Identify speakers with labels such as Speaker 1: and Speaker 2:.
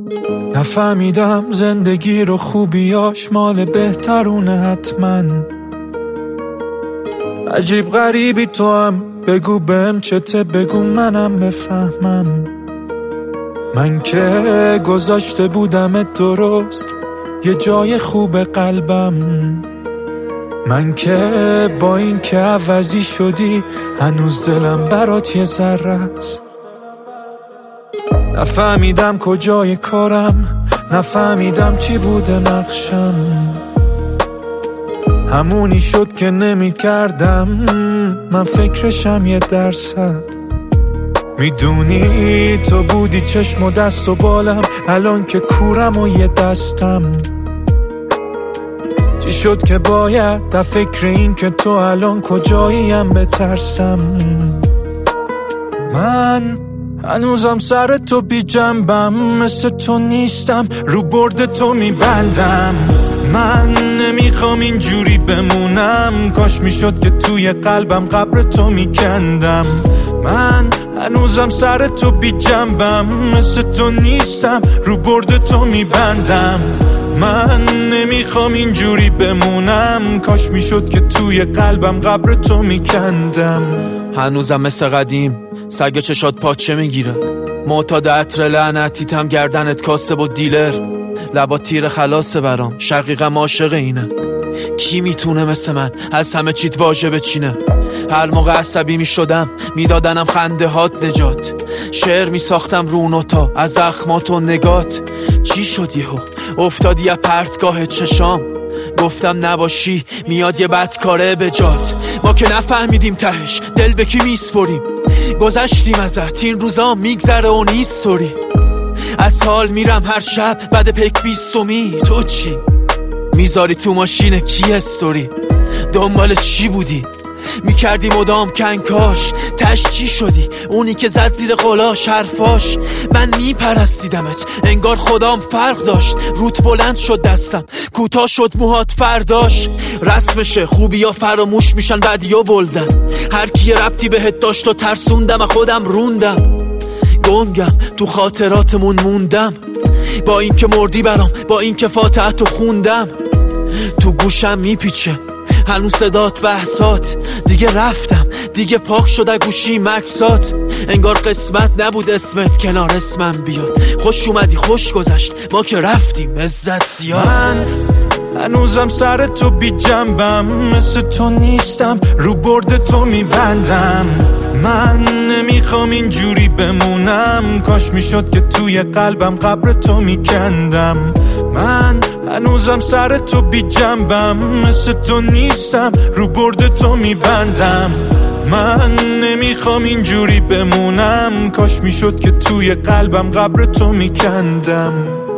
Speaker 1: نفهمیدم زندگی رو خوبیاش مال بهترونه حتما. عجیب غریبی تو هم، بگو بهم چته، بگو منم بفهمم. من که گذاشته بودمت درست یه جای خوب قلبم. من که با این که عوضی شدی هنوز دلم برات یه ذره است. نفهمیدم کجای کارم، نفهمیدم چی بوده نقشم. همونی شد که نمی کردم من فکرشم 1%. میدونی تو بودی چشم و دست و بالم، الان که کورم و یه دستم. چی شد که باید در فکر این که تو الان کجاییم بترسم. من هنوزم سر تو بی جنبم، مثل تو نیستم رو برد تو میبندم. من نمیخوام اینجوری بمونم، کاش میشد که توی قلبم قبر تو میکندم. من هنوزم سر تو بی جنبم، مثل تو نیستم رو برد تو میبندم. من نمیخوام اینجوری بمونم، کاش میشد که توی قلبم قبر تو میکندم.
Speaker 2: هنوزم مثل قدیم سگ چشات پاچه میگیره، معتاد عطر لعنتیتم گردنت کاسب و دیلر. لبا تیر خلاصه برام، شقیقم عاشق اینه. کی میتونه مثل من از همه چیت واژه بچینه؟ هر موقع عصبی میشدم میدادنم خنده هات نجات. شعر میساختم رو نوتا از زخمات و نگات. چی شد یهو افتادی از پرتگاه چشام؟ گفتم نباشی میاد یه بدکاره به جات. ما که نفهمیدیم تهش دل به کی میسپریم. گذشتیم ازت این روزا میگذره و نیستوری. از حال میرم هر شب بعد پک 20می. تو چی؟ میذاری تو ماشین کی استوری؟ دنبال چی بودی؟ میکردی مدام کنکاش، تش چی شدی؟ اونی که زد زیر قلاش حرفاش. من میپرستیدمت انگار خدام فرق داشت. روت بلند شد دستم، کوتاه شد موهات فرداش. رسمشه خوبی ها فراموش میشن بدی ها بلدن. هر کی ربطی بهت داشت و ترسوندم خودم روندم. گنگم تو خاطراتمون موندم، با این که مردی برام، با این که فاتحتو خوندم. تو گوشم میپیچه هنوز صدات بحثات. دیگه رفتم دیگه پاک شده گوشی مکسات. انگار قسمت نبود اسمت کنار اسمم بیاد. خوش اومدی خوش گذشت ما که رفتیم عزت زیاد.
Speaker 1: من هنوزم سر تو بی جنبم، مثل تو نیستم رو برد تو میبندم. من نمیخوام اینجوری بمونم، کاش میشد که توی قلبم قبر تو میکندم. من هنوزم سر تو بی جنبم، مثل تو نیستم رو برد تو میبندم. من نمیخوام اینجوری بمونم، کاش میشد که توی قلبم قبر تو میکندم.